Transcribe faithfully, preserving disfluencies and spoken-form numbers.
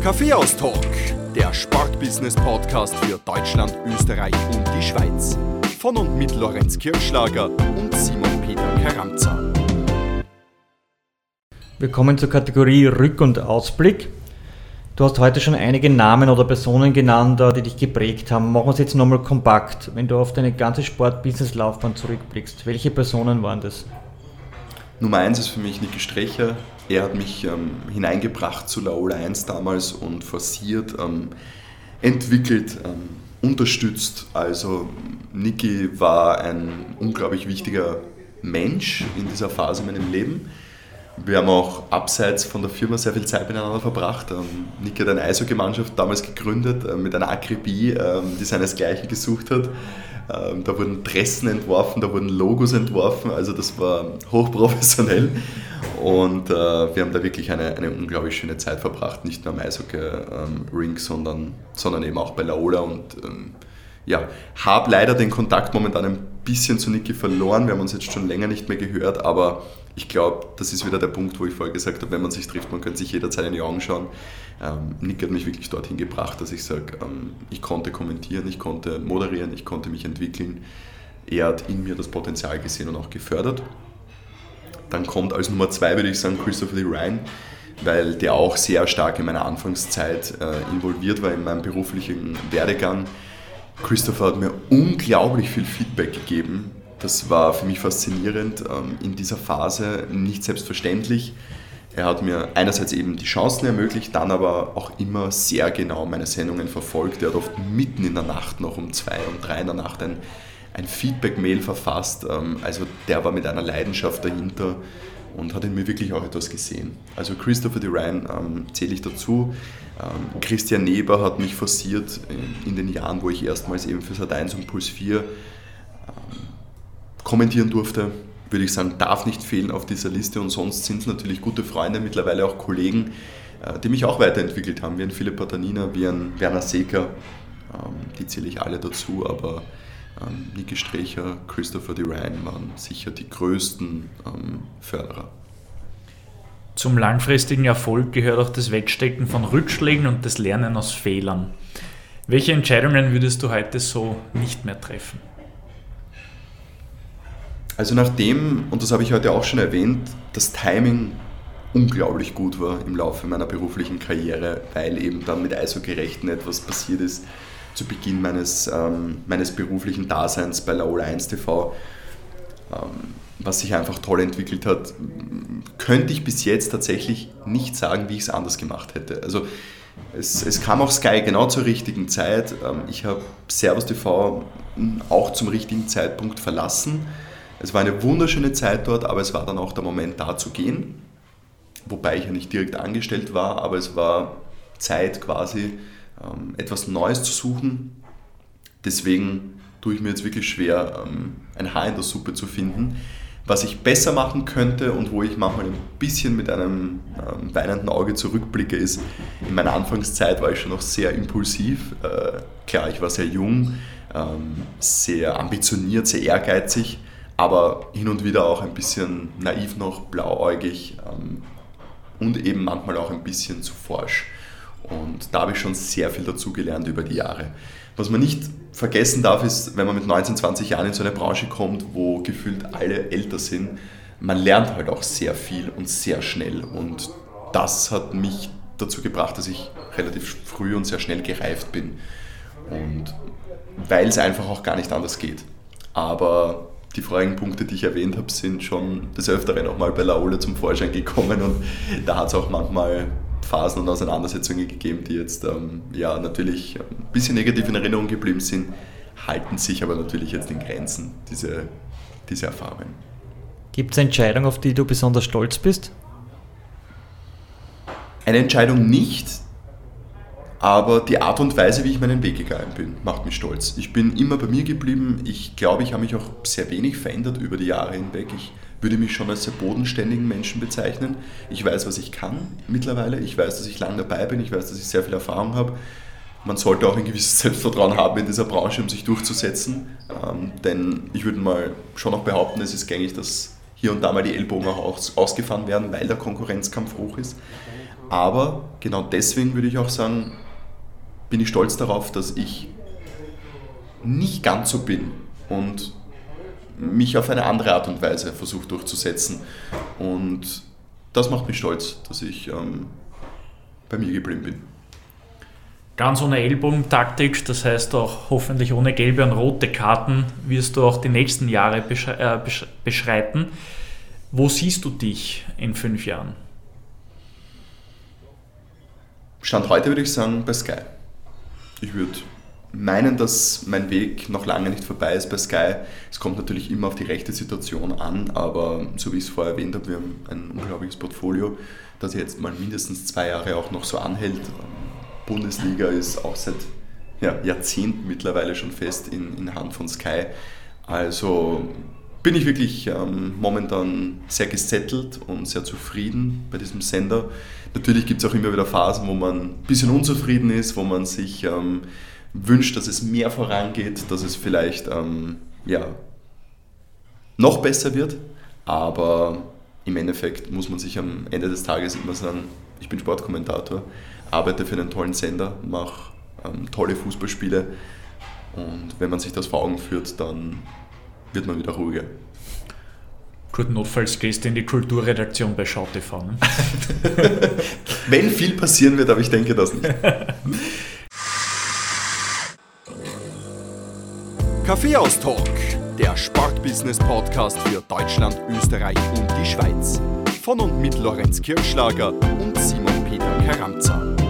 Kaffeehaus-Talk, der Sportbusiness-Podcast für Deutschland, Österreich und die Schweiz. Von und mit Lorenz Kirschlager und Simon Peter Karamza. Wir kommen zur Kategorie Rück- und Ausblick. Du hast heute schon einige Namen oder Personen genannt, die dich geprägt haben. Machen wir es jetzt nochmal kompakt. Wenn du auf deine ganze Sport-Business-Laufbahn zurückblickst, welche Personen waren das? Nummer eins ist für mich Niki Strecher. Er hat mich ähm, hineingebracht zu Laola eins damals und forciert, ähm, entwickelt, ähm, unterstützt. Also Niki war ein unglaublich wichtiger Mensch in dieser Phase in meinem Leben. Wir haben auch abseits von der Firma sehr viel Zeit miteinander verbracht. Ähm, Niki hat eine Eishockey-Mannschaft damals gegründet äh, mit einer Akribie, ähm, die seinesgleichen gesucht hat. Ähm, da wurden Dressen entworfen, da wurden Logos entworfen, also das war hochprofessionell. Und äh, wir haben da wirklich eine, eine unglaublich schöne Zeit verbracht, nicht nur am Eishockey-Ring, ähm, sondern, sondern eben auch bei Laola. Und ähm, ja, habe leider den Kontakt momentan ein bisschen zu Niki verloren. Wir haben uns jetzt schon länger nicht mehr gehört, aber ich glaube, das ist wieder der Punkt, wo ich vorher gesagt habe, wenn man sich trifft, man könnte sich jederzeit in die Augen schauen. Ähm, Niki hat mich wirklich dorthin gebracht, dass ich sage, ähm, ich konnte kommentieren, ich konnte moderieren, ich konnte mich entwickeln. Er hat in mir das Potenzial gesehen und auch gefördert. Dann kommt als Nummer zwei, würde ich sagen, Christopher Lee Ryan, weil der auch sehr stark in meiner Anfangszeit äh, involviert war in meinem beruflichen Werdegang. Christopher hat mir unglaublich viel Feedback gegeben. Das war für mich faszinierend in dieser Phase, nicht selbstverständlich. Er hat mir einerseits eben die Chancen ermöglicht, dann aber auch immer sehr genau meine Sendungen verfolgt. Er hat oft mitten in der Nacht noch um zwei und drei in der Nacht ein, ein Feedback-Mail verfasst. Also der war mit einer Leidenschaft dahinter und hat in mir wirklich auch etwas gesehen. Also Christopher Lee Ryan ähm, zähle ich dazu. Ähm, Christian Neber hat mich forciert in, in den Jahren, wo ich erstmals eben für Sat eins und Puls vier ähm, kommentieren durfte, würde ich sagen, darf nicht fehlen auf dieser Liste. Und sonst sind es natürlich gute Freunde, mittlerweile auch Kollegen, äh, die mich auch weiterentwickelt haben, wie ein Philipp Patanina, wie ein Werner Seeker. Ähm, die zähle ich alle dazu, aber ähm, Niki Strecher, Christopher Lee Ryan waren sicher die größten ähm, Förderer. Zum langfristigen Erfolg gehört auch das Wegstecken von Rückschlägen und das Lernen aus Fehlern. Welche Entscheidungen würdest du heute so nicht mehr treffen? Also nachdem, und das habe ich heute auch schon erwähnt, das Timing unglaublich gut war im Laufe meiner beruflichen Karriere, weil eben dann mit Eishockey-Rechten etwas passiert ist zu Beginn meines, ähm, meines beruflichen Daseins bei Laola eins T V, ähm, was sich einfach toll entwickelt hat, könnte ich bis jetzt tatsächlich nicht sagen, wie ich es anders gemacht hätte. Also es, es kam auch Sky genau zur richtigen Zeit. Ähm, ich habe Servus T V auch zum richtigen Zeitpunkt verlassen. Es war eine wunderschöne Zeit dort, aber es war dann auch der Moment, da zu gehen. Wobei ich ja nicht direkt angestellt war, aber es war Zeit quasi, ähm, etwas Neues zu suchen. Deswegen tue ich mir jetzt wirklich schwer, ähm, ein Haar in der Suppe zu finden. Was ich besser machen könnte und wo ich manchmal ein bisschen mit einem ähm, weinenden Auge zurückblicke, ist, in meiner Anfangszeit war ich schon noch sehr impulsiv. Äh, klar, ich war sehr jung, ähm, sehr ambitioniert, sehr ehrgeizig, aber hin und wieder auch ein bisschen naiv noch, blauäugig ähm, und eben manchmal auch ein bisschen zu forsch. Und da habe ich schon sehr viel dazugelernt über die Jahre. Was man nicht vergessen darf, ist, wenn man mit neunzehn, zwanzig Jahren in so eine Branche kommt, wo gefühlt alle älter sind, man lernt halt auch sehr viel und sehr schnell. Und das hat mich dazu gebracht, dass ich relativ früh und sehr schnell gereift bin. Und weil es einfach auch gar nicht anders geht. Aber die vorigen Punkte, die ich erwähnt habe, sind schon des Öfteren auch mal bei Laola zum Vorschein gekommen und da hat es auch manchmal Phasen und Auseinandersetzungen gegeben, die jetzt ähm, ja, natürlich ein bisschen negativ in Erinnerung geblieben sind, halten sich aber natürlich jetzt in Grenzen, diese, diese Erfahrungen. Gibt es eine Entscheidung, auf die du besonders stolz bist? Eine Entscheidung nicht, aber die Art und Weise, wie ich meinen Weg gegangen bin, macht mich stolz. Ich bin immer bei mir geblieben. Ich glaube, ich habe mich auch sehr wenig verändert über die Jahre hinweg. Ich würde mich schon als sehr bodenständigen Menschen bezeichnen. Ich weiß, was ich kann mittlerweile. Ich weiß, dass ich lange dabei bin. Ich weiß, dass ich sehr viel Erfahrung habe. Man sollte auch ein gewisses Selbstvertrauen haben in dieser Branche, um sich durchzusetzen. Ähm, denn ich würde mal schon auch behaupten, es ist gängig, dass hier und da mal die Ellbogen auch aus, ausgefahren werden, weil der Konkurrenzkampf hoch ist. Aber genau deswegen würde ich auch sagen, bin ich stolz darauf, dass ich nicht ganz so bin und mich auf eine andere Art und Weise versuche durchzusetzen. Und das macht mich stolz, dass ich ähm, bei mir geblieben bin. Ganz ohne Ellbogentaktik, das heißt auch hoffentlich ohne gelbe und rote Karten, wirst du auch die nächsten Jahre besch- äh, besch- beschreiten. Wo siehst du dich in fünf Jahren? Stand heute würde ich sagen bei Sky. Ich würde meinen, dass mein Weg noch lange nicht vorbei ist bei Sky. Es kommt natürlich immer auf die rechte Situation an, aber so wie ich es vorher erwähnt habe, wir haben ein unglaubliches Portfolio, das jetzt mal mindestens zwei Jahre auch noch so anhält. Bundesliga ist auch seit ja, Jahrzehnten mittlerweile schon fest in, in Hand von Sky. Also bin ich wirklich ähm, momentan sehr gesettelt und sehr zufrieden bei diesem Sender. Natürlich gibt es auch immer wieder Phasen, wo man ein bisschen unzufrieden ist, wo man sich ähm, wünscht, dass es mehr vorangeht, dass es vielleicht ähm, ja, noch besser wird. Aber im Endeffekt muss man sich am Ende des Tages immer sagen, ich bin Sportkommentator, arbeite für einen tollen Sender, mache ähm, tolle Fußballspiele und wenn man sich das vor Augen führt, dann wird man wieder ruhiger. Gut, notfalls gehst du in die Kulturredaktion bei Schau T V. Ne? Wenn viel passieren wird, aber ich denke das nicht. Kaffeehaus-Talk, der Sportbusiness-Podcast für Deutschland, Österreich und die Schweiz. Von und mit Lorenz Kirchschlager und Simon Peter Karamza.